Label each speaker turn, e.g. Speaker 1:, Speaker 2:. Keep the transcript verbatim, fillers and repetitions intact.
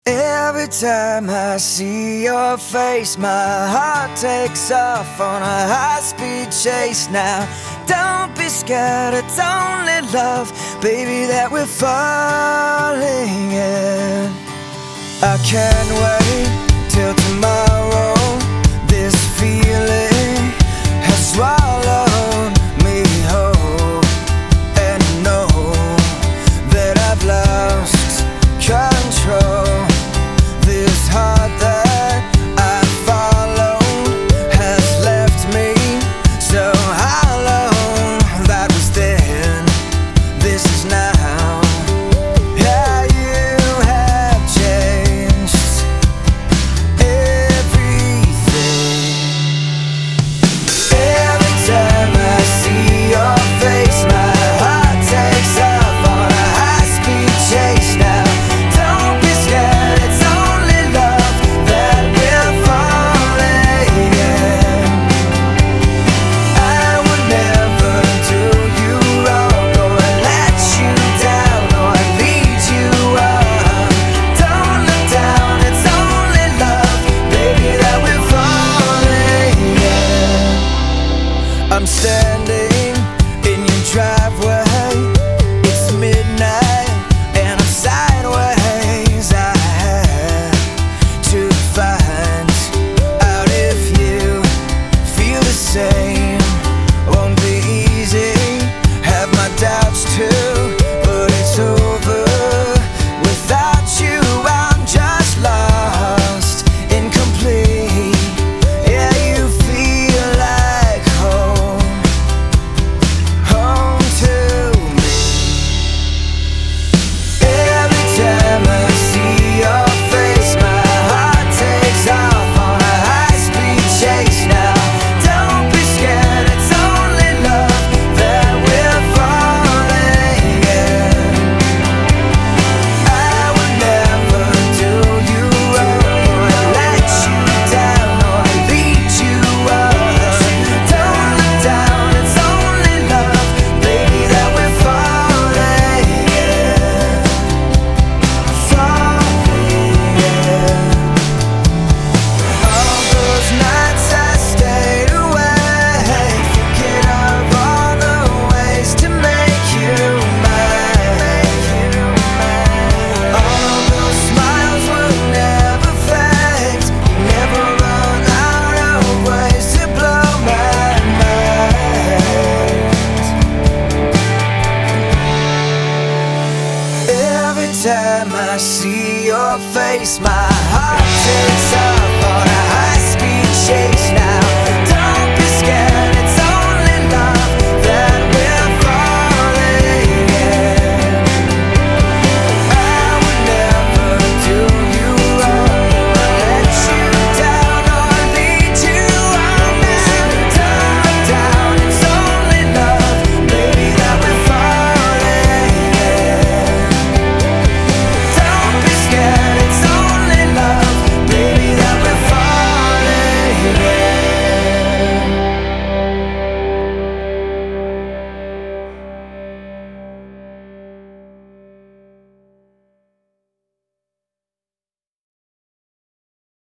Speaker 1: Every time I see your face, my heart takes off on a high-speed chase. Now, don't be scared, it's only love, baby, that we're falling in. I can't wait till tomorrow. This feeling has swallowed me whole, and I know that I've lost control. This heart that I followed has left me so hollow. That was then, this is now. Yeah, you have changed everything. Every time I see your face, my heart takes off on a high-speed chase. Now, don't be scared, it's only love that we're falling in. I would never do you wrong, or let you down, or lead you on. Don't look down, it's only love, baby, that we're falling in. I'm standing in your driveway, it's midnight and I'm sideways. I had to find out if you feel the same. Won't be easy, have my doubts too, but it's over without you. I'm just lost, incomplete. Yeah, you feel like home, home to me. Every time I see your face, my heart takes off on a high-speed chase. Now, don't be scared, it's only love that we're falling in. I would never do you wrong, or let you down, or lead you on. Don't look down, it's only love, baby, that we're falling in. Falling in. All those nights I stayed awake, thinking of all the ways to make you mine. All those smiles were never faked, you never run out of ways to blow my mind. Every time I see your face, my heart takes off